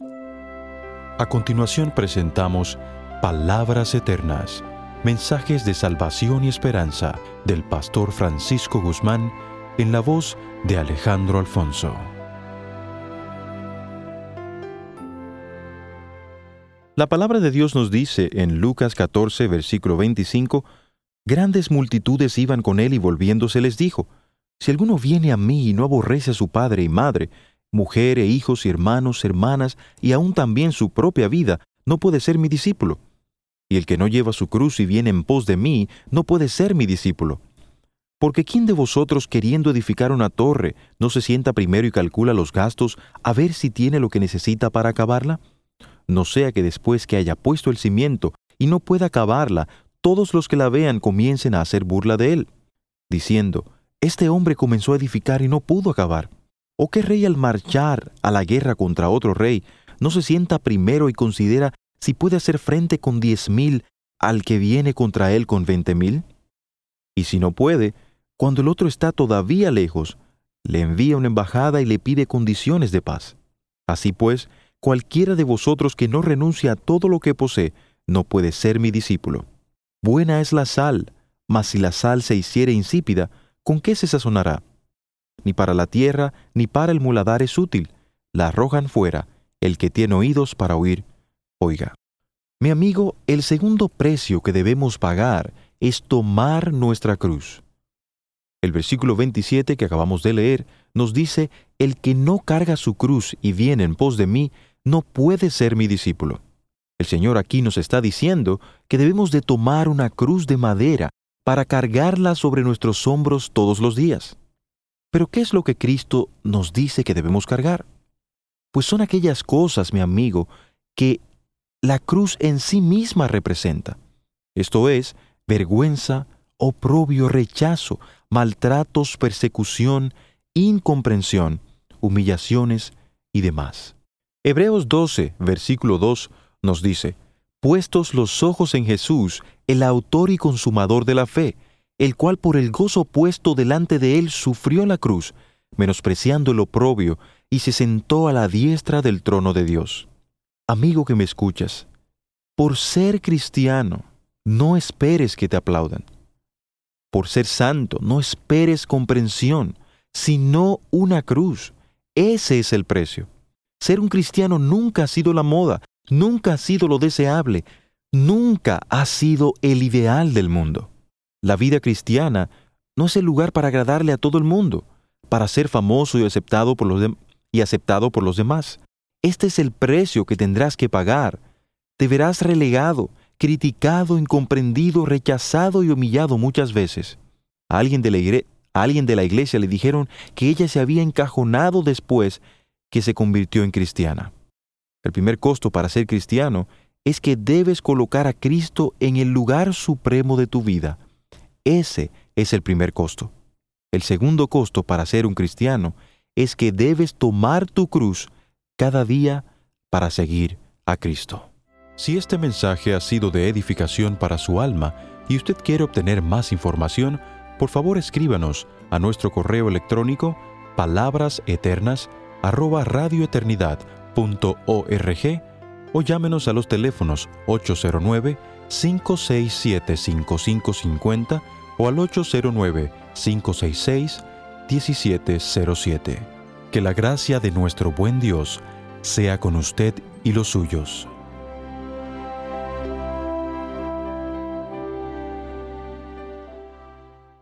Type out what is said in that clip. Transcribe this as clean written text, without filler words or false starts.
A continuación presentamos Palabras Eternas, mensajes de salvación y esperanza del pastor Francisco Guzmán en la voz de Alejandro Alfonso. La palabra de Dios nos dice en Lucas 14, versículo 25, «Grandes multitudes iban con él y volviéndose les dijo, si alguno viene a mí y no aborrece a su padre y madre, mujer e hijos y hermanos, hermanas, y aún también su propia vida, no puede ser mi discípulo. Y el que no lleva su cruz y viene en pos de mí, no puede ser mi discípulo. Porque ¿quién de vosotros, queriendo edificar una torre, no se sienta primero y calcula los gastos, a ver si tiene lo que necesita para acabarla? No sea que después que haya puesto el cimiento y no pueda acabarla, todos los que la vean comiencen a hacer burla de él, diciendo, este hombre comenzó a edificar y no pudo acabar. ¿O qué rey al marchar a la guerra contra otro rey no se sienta primero y considera si puede hacer frente con 10,000 al que viene contra él con 20,000? Y si no puede, cuando el otro está todavía lejos, le envía una embajada y le pide condiciones de paz. Así pues, cualquiera de vosotros que no renuncie a todo lo que posee, no puede ser mi discípulo. Buena es la sal, mas si la sal se hiciere insípida, ¿con qué se sazonará? Ni para la tierra, ni para el muladar es útil. La arrojan fuera. El que tiene oídos para oír, oiga. Mi amigo, el segundo precio que debemos pagar es tomar nuestra cruz. El versículo 27 que acabamos de leer nos dice, el que no carga su cruz y viene en pos de mí, no puede ser mi discípulo. El Señor aquí nos está diciendo que debemos de tomar una cruz de madera para cargarla sobre nuestros hombros todos los días. Pero ¿qué es lo que Cristo nos dice que debemos cargar? Pues son aquellas cosas, mi amigo, que la cruz en sí misma representa. Esto es, vergüenza, oprobio, rechazo, maltratos, persecución, incomprensión, humillaciones y demás. Hebreos 12, versículo 2, nos dice, «Puestos los ojos en Jesús, el autor y consumador de la fe, el cual por el gozo puesto delante de él sufrió la cruz, menospreciando el oprobio, y se sentó a la diestra del trono de Dios». Amigo que me escuchas, por ser cristiano, no esperes que te aplaudan. Por ser santo, no esperes comprensión, sino una cruz. Ese es el precio. Ser un cristiano nunca ha sido la moda, nunca ha sido lo deseable, nunca ha sido el ideal del mundo. La vida cristiana no es el lugar para agradarle a todo el mundo, para ser famoso y aceptado por los demás. Este es el precio que tendrás que pagar. Te verás relegado, criticado, incomprendido, rechazado y humillado muchas veces. A alguien de la iglesia le dijeron que ella se había encajonado después que se convirtió en cristiana. El primer costo para ser cristiano es que debes colocar a Cristo en el lugar supremo de tu vida. Ese es el primer costo. El segundo costo para ser un cristiano es que debes tomar tu cruz cada día para seguir a Cristo. Si este mensaje ha sido de edificación para su alma y usted quiere obtener más información, por favor escríbanos a nuestro correo electrónico palabraseternas@radioeternidad.org o llámenos a los teléfonos 809-567-5550 o al 809-566-1707. Que la gracia de nuestro buen Dios sea con usted y los suyos.